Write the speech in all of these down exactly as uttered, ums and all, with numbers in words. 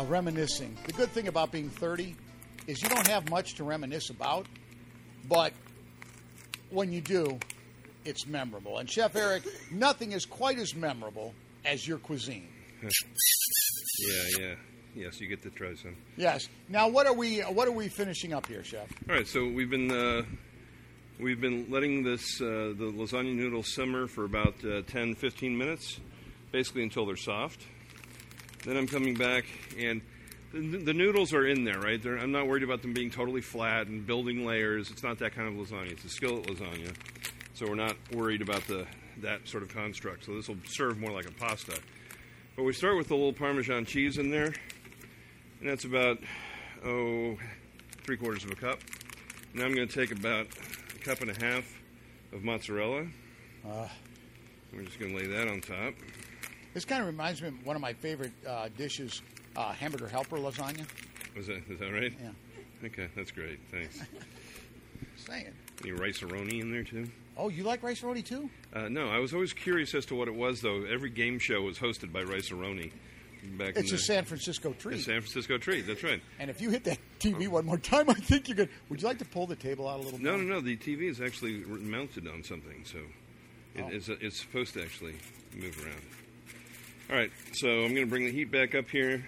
Ah, reminiscing. The good thing about being thirty is you don't have much to reminisce about, but when you do, it's memorable. And Chef Eric, nothing is quite as memorable as your cuisine. Yeah, yeah. Yes, you get to try some. Yes. Now, what are we what are we finishing up here, Chef? All right, so we've been uh, we've been letting this uh, the lasagna noodles simmer for about uh, ten, fifteen minutes, basically until they're soft. Then I'm coming back, and the, the noodles are in there, right? They're, I'm not worried about them being totally flat and building layers. It's not that kind of lasagna. It's a skillet lasagna, so we're not worried about the that sort of construct. So this will serve more like a pasta. But we start with a little Parmesan cheese in there, and that's about, oh, three quarters of a cup. Now I'm going to take about a cup and a half of mozzarella. Uh, We're just going to lay that on top. This kind of reminds me of one of my favorite uh, dishes, uh, hamburger helper lasagna. Is that, is that right? Yeah. Okay, that's great. Thanks. Saying. Any rice-a-roni in there, too? Oh, you like rice-a-roni, too? Uh, no, I was always curious as to what it was, though. Every game show was hosted by rice-a-roni. Back It's in a the, San Francisco treat. It's a San Francisco treat, that's right. And if you hit that T V one more time, I think you're good. Would you like to pull the table out a little bit? No, no, no. The T V is actually mounted on something, so it, Oh. it's, it's supposed to actually move around. All right, so I'm going to bring the heat back up here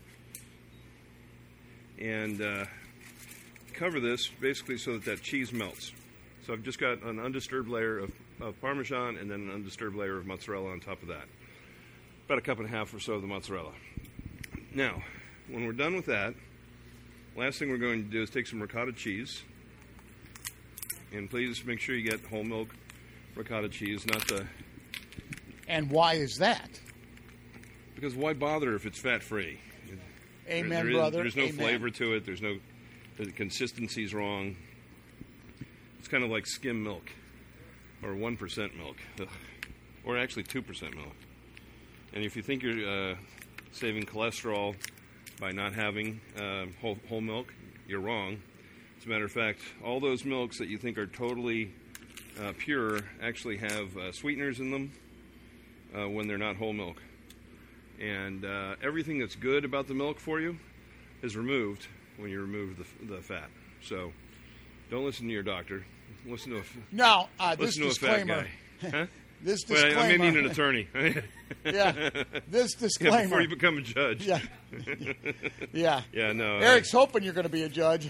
and uh, cover this basically so that that cheese melts. So I've just got an undisturbed layer of, of Parmesan and then an undisturbed layer of mozzarella on top of that. About a cup and a half or so of the mozzarella. Now, when we're done with that, last thing we're going to do is take some ricotta cheese. And please make sure you get whole milk ricotta cheese, not the... And why is that? Because why bother if it's fat-free? Amen, there, there is, brother. There's no Amen. flavor to it. There's no... The consistency's wrong. It's kind of like skim milk. Or one percent milk. Ugh. Or actually two percent milk. And if you think you're uh, saving cholesterol by not having uh, whole, whole milk, you're wrong. As a matter of fact, all those milks that you think are totally uh, pure actually have uh, sweeteners in them uh, when they're not whole milk. And uh, everything that's good about the milk for you is removed when you remove the, the fat. So don't listen to your doctor. Listen to a, Now, uh, this listen to a disclaimer. fat guy. Huh? This Well, disclaimer. I may need an attorney. Yeah, this disclaimer. Yeah, before you become a judge. Yeah. Yeah. Yeah, no. Eric's hoping you're going to be a judge.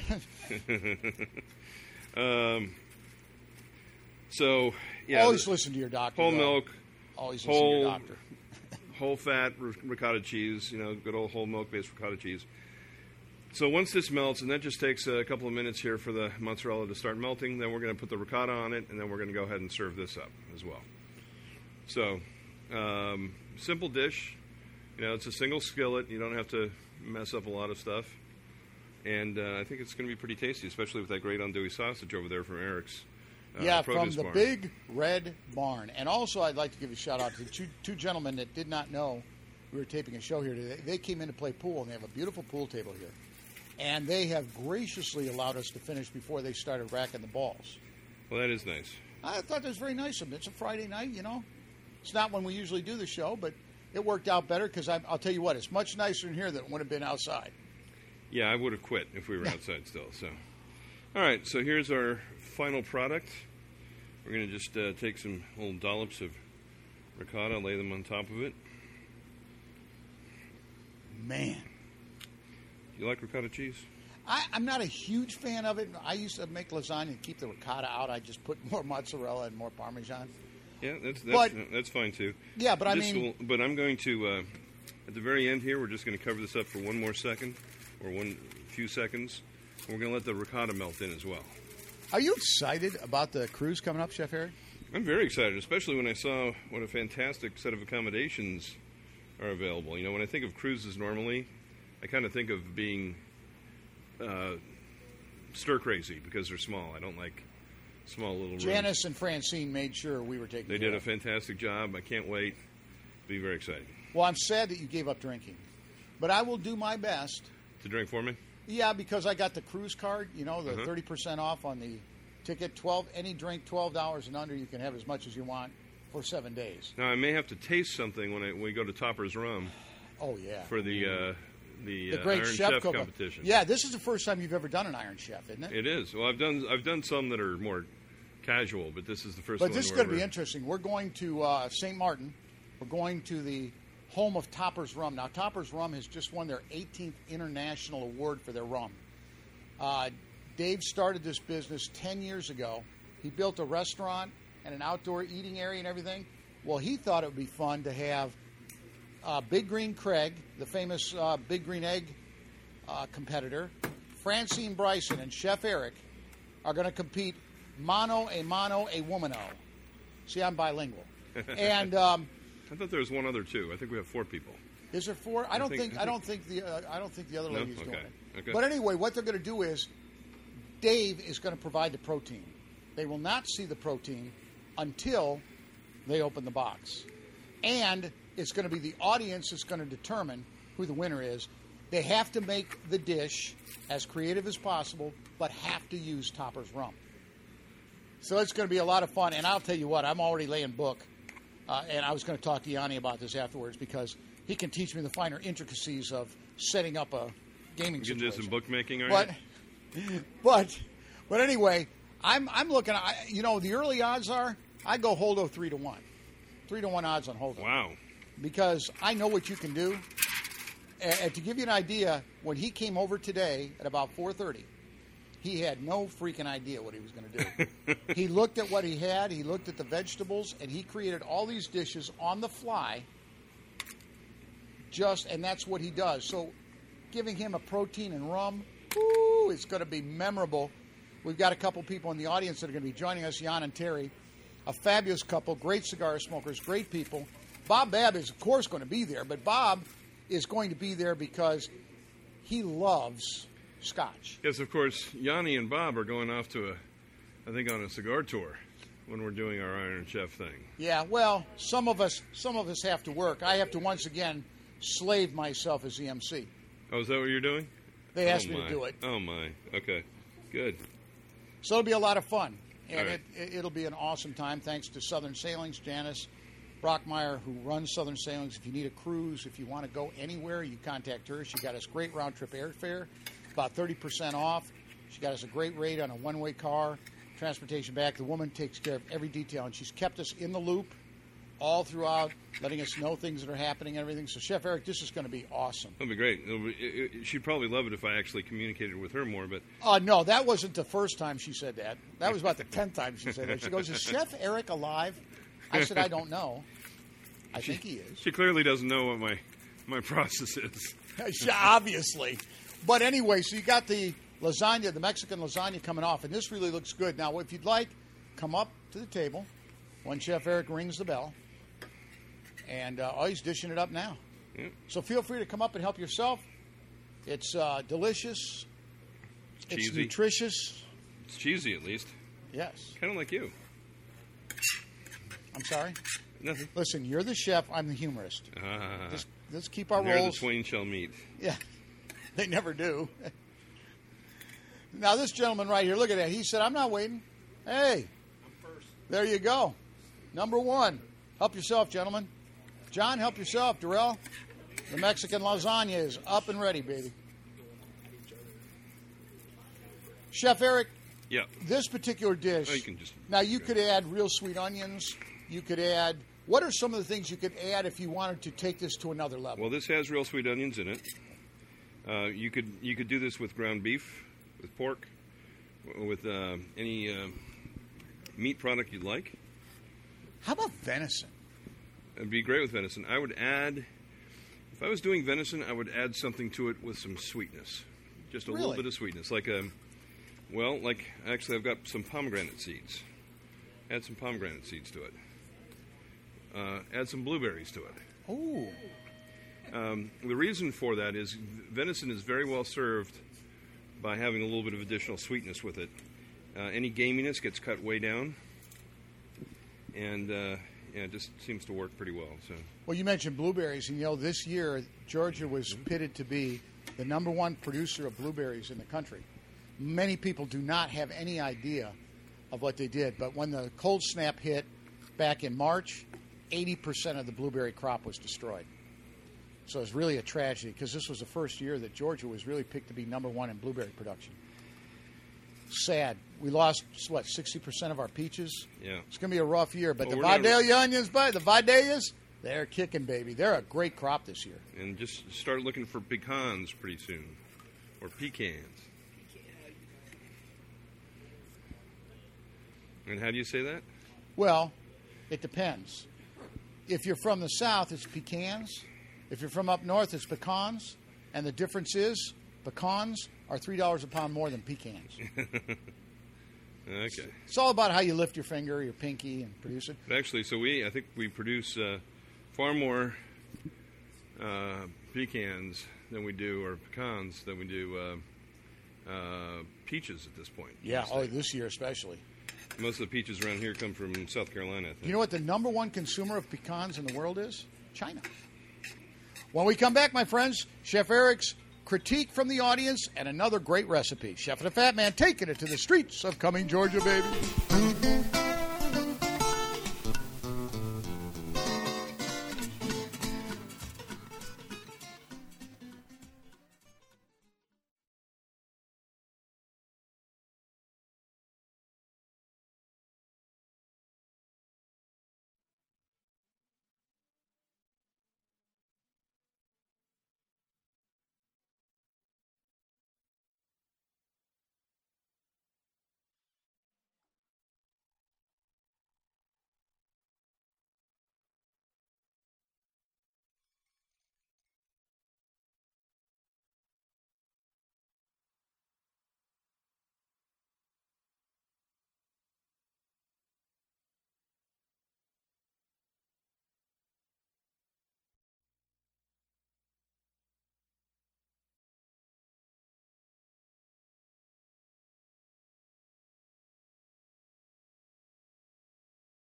um, so, yeah. Always the- listen to your doctor. Whole though. milk, Always listen to your whole, doctor. whole fat r- ricotta cheese, you know, good old whole milk-based ricotta cheese. So once this melts, and that just takes a couple of minutes here for the mozzarella to start melting, then we're going to put the ricotta on it, and then we're going to go ahead and serve this up as well. So, um, simple dish. You know, it's a single skillet. You don't have to mess up a lot of stuff. And uh, I think it's going to be pretty tasty, especially with that great andouille sausage over there from Eric's uh, Yeah, from produce the barn. Big Red Barn. And also, I'd like to give a shout out to two, two gentlemen that did not know we were taping a show here today. They came in to play pool, and they have a beautiful pool table here. And they have graciously allowed us to finish before they started racking the balls. Well, that is nice. I thought that was very nice of them. It's a Friday night, you know. It's not when we usually do the show, but it worked out better because I'll tell you what, it's much nicer in here than it would have been outside. Yeah, I would have quit if we were outside still. So, all right. So here's our final product. We're going to just uh, take some little dollops of ricotta, lay them on top of it. Man. You like ricotta cheese? I, I'm not a huge fan of it. I used to make lasagna and keep the ricotta out. I just put more mozzarella and more Parmesan. Yeah, that's that's, But- that's fine too. Yeah, but I Just mean- a- but I'm going to uh, at the very end here. We're just going to cover this up for one more second, or one few seconds. And we're going to let the ricotta melt in as well. Are you excited about the cruise coming up, Chef Harry? I'm very excited, especially when I saw what a fantastic set of accommodations are available. You know, when I think of cruises normally, I kind of think of being uh, stir crazy because they're small. I don't like small little rooms. Janice and Francine made sure we were taking They care did a of. fantastic job. I can't wait. Be very exciting. Well, I'm sad that you gave up drinking. But I will do my best. To drink for me? Yeah, because I got the cruise card, you know, the Uh-huh. thirty percent off on the ticket. twelve any drink twelve dollars and under, you can have as much as you want for seven days. Now, I may have to taste something when, I, when we go to Topper's Rum Oh, yeah. for the uh, the, the uh, great Iron chef, Chef cook- competition. Yeah, this is the first time you've ever done an Iron Chef, isn't it? It is. Well, I've done I've done some that are more casual, but this is the first But one. this is where going to be we're- interesting. We're going to uh, Saint Martin. We're going to the home of Topper's Rum. Now, Topper's Rum has just won their eighteenth international award for their rum. Uh, Dave started this business ten years ago. He built a restaurant and an outdoor eating area and everything. Well, he thought it would be fun to have uh, Big Green Craig, the famous uh, Big Green Egg uh, competitor, Francine Bryson, and Chef Eric are going to compete mano a mano a womano. See, I'm bilingual. And um, I thought there was one other too. I think we have four people. is there four? I don't think, think- I don't think the uh, I don't think the other No? lady's doing Okay. it. Okay. But anyway, what they're going to do is Dave is going to provide the protein. They will not see the protein until they open the box. And it's going to be the audience that's going to determine who the winner is. They have to make the dish as creative as possible, but have to use Topper's Rum. So it's going to be a lot of fun. And I'll tell you what, I'm already laying book. Uh, and I was going to talk to Yanni about this afterwards because he can teach me the finer intricacies of setting up a gaming You can do situation. some bookmaking, are But, you? but, but anyway, I'm I'm looking. I, you know, the early odds are I go Holdo three to one, three to one odds on Holdo Wow. because I know what you can do. And, and to give you an idea, when he came over today at about four thirty, he had no freaking idea what he was going to do. He looked at what he had, he looked at the vegetables, and he created all these dishes on the fly. Just and that's what he does. So, giving him a protein and rum, ooh, it's going to be memorable. We've got a couple people in the audience that are going to be joining us, Jan and Terry, a fabulous couple, great cigar smokers, great people. Bob Babb is, of course, going to be there, but Bob is going to be there because he loves Scotch. Yes, of course. Yanni and Bob are going off to a, I think, on a cigar tour when we're doing our Iron Chef thing. Yeah, well, some of us, some of us have to work. I have to once again slave myself as the M C. Oh, is that what you're doing? They asked oh, me my. to do it. Oh my. Okay. Good. So it'll be a lot of fun, and All right. it, it'll be an awesome time. Thanks to Southern Sailings, Janice Brockmeyer, who runs Southern Sailings. If you need a cruise, if you want to go anywhere, you contact her. She got us great round trip airfare, about thirty percent off. She got us a great rate on a one way car, transportation back. The woman takes care of every detail, and she's kept us in the loop all throughout, letting us know things that are happening and everything. So, Chef Eric, this is going to be awesome. That'll be great. It'll be, it, it, she'd probably love it if I actually communicated with her more, but Uh, no, that wasn't the first time she said that. That was about the tenth time she said that. She goes, "Is Chef Eric alive?" I said, "I don't know. I think he is." she clearly doesn't know what my my process is. Yeah, obviously. But anyway, so you got the lasagna, the Mexican lasagna coming off, and this really looks good. Now, if you'd like, come up to the table when Chef Eric rings the bell. And, uh, oh, he's dishing it up now. Yeah. So feel free to come up and help yourself. It's uh, delicious. It's Cheesy. nutritious. It's cheesy, at least. Yes. Kind of like you. I'm sorry. Nothing. Listen, you're the chef. I'm the humorist. Ah, Just, let's keep our there the roles. twain shall meet. Yeah, they never do. Now, this gentleman right here, look at that. He said, "I'm not waiting." Hey, I'm first. There you go. Number one. Help yourself, gentlemen. John, help yourself. Darrell, the Mexican lasagna is up and ready, baby. Chef Eric, Yeah. this particular dish. Oh, you can just- Now, you could add real sweet onions. You could add. What are some of the things you could add if you wanted to take this to another level? Well, this has real sweet onions in it. Uh, you could you could do this with ground beef, with pork, w- with uh, any uh, meat product you'd like. How about venison? It'd be great with venison. I would add, if I was doing venison, I would add something to it with some sweetness, just a little Really? bit of sweetness, like a, well, like actually I've got some pomegranate seeds. Add some pomegranate seeds to it. Uh, add some blueberries to it. Oh, Um, the reason for that is venison is very well served by having a little bit of additional sweetness with it. Uh, any gaminess gets cut way down, and uh, yeah, it just seems to work pretty well. So well, you mentioned blueberries, and you know this year Georgia was pitted to be the number one producer of blueberries in the country. Many people do not have any idea of what they did, but when the cold snap hit back in March, eighty percent of the blueberry crop was destroyed. So it's really a tragedy because this was the first year that Georgia was really picked to be number one in blueberry production. Sad. We lost, what, sixty percent of our peaches? Yeah. It's going to be a rough year. But Well, the we're not- Vidalia onions, by the Vidalias, they're kicking, baby. They're a great crop this year. And just start looking for pecans pretty soon. Or pecans. And how do you say that? Well, it depends. If you're from the south, it's pecans. If you're from up north, it's pecans. And the difference is pecans are three dollars a pound more than pecans. Okay. It's all about how you lift your finger, your pinky, and produce it. But actually, so we, I think we produce uh, far more uh, pecans than we do, or pecans than we do uh, uh, peaches at this point. Yeah, oh, this year especially. Most of the peaches around here come from South Carolina, I think. You know what the number one consumer of pecans in the world is? China. When we come back, my friends, Chef Eric's critique from the audience and another great recipe. Chef and the Fat Man taking it to the streets of Cumming, Georgia, baby.